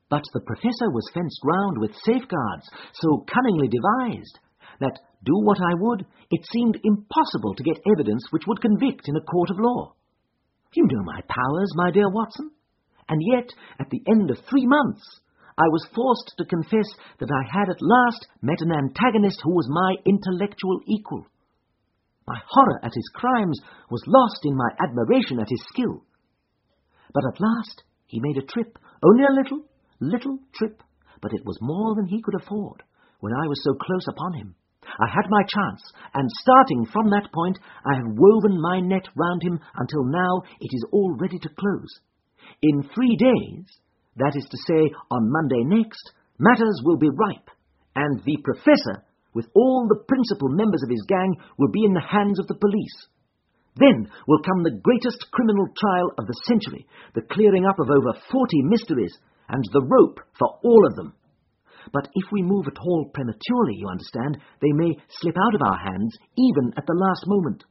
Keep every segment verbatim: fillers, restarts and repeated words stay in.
But the professor was fenced round with safeguards so cunningly devised that, do what I would, it seemed impossible to get evidence which would convict in a court of law. You know my powers, my dear Watson, and yet, at the end of three months, I was forced to confess that I had at last met an antagonist who was my intellectual equal. My horror at his crimes was lost in my admiration at his skill. But at last he made a trip, only a little, little trip, but it was more than he could afford when I was so close upon him. I had my chance, and starting from that point, I have woven my net round him until now it is all ready to close. In three days, that is to say, on Monday next, matters will be ripe, and the professor, with all the principal members of his gang, will be in the hands of the police. Then will come the greatest criminal trial of the century, the clearing up of over forty mysteries, and the rope for all of them. But if we move at all prematurely, you understand, they may slip out of our hands, even at the last moment.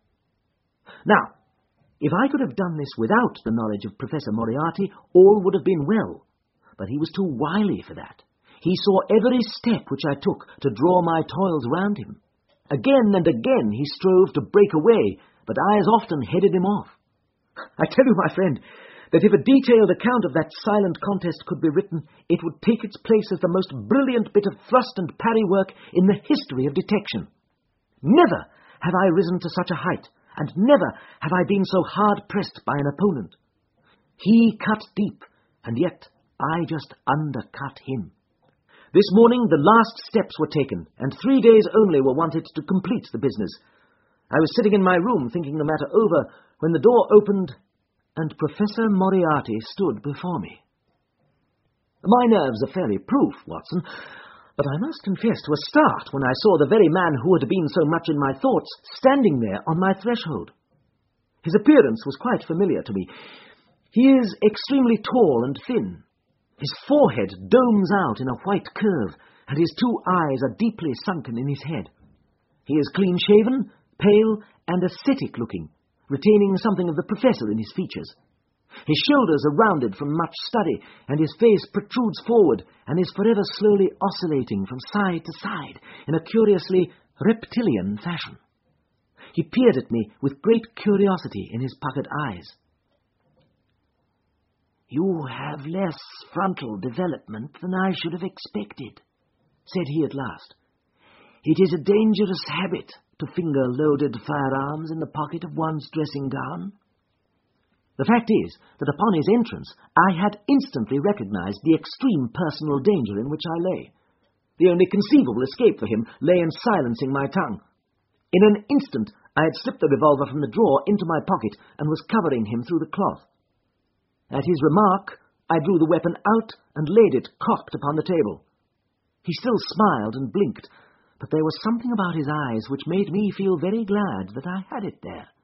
Now, if I could have done this without the knowledge of Professor Moriarty, all would have been well. But he was too wily for that. He saw every step which I took to draw my toils round him. Again and again he strove to break away, but I as often headed him off. I tell you, my friend, that if a detailed account of that silent contest could be written, it would take its place as the most brilliant bit of thrust and parry work in the history of detection. Never have I risen to such a height, and never have I been so hard-pressed by an opponent. He cut deep, and yet I just undercut him. This morning the last steps were taken, and three days only were wanted to complete the business. I was sitting in my room thinking the matter over when the door opened and Professor Moriarty stood before me. My nerves are fairly proof, Watson, but I must confess to a start when I saw the very man who had been so much in my thoughts standing there on my threshold. His appearance was quite familiar to me. He is extremely tall and thin. His forehead domes out in a white curve, and his two eyes are deeply sunken in his head. He is clean-shaven, pale, and ascetic-looking, retaining something of the professor in his features. His shoulders are rounded from much study, and his face protrudes forward and is forever slowly oscillating from side to side in a curiously reptilian fashion. He peered at me with great curiosity in his puckered eyes. "You have less frontal development than I should have expected," said he at last. "It is a dangerous habit to finger loaded firearms in the pocket of one's dressing gown." The fact is that upon his entrance I had instantly recognized the extreme personal danger in which I lay. The only conceivable escape for him lay in silencing my tongue. In an instant I had slipped the revolver from the drawer into my pocket and was covering him through the cloth. At his remark, I drew the weapon out and laid it cocked upon the table. He still smiled and blinked, but there was something about his eyes which made me feel very glad that I had it there.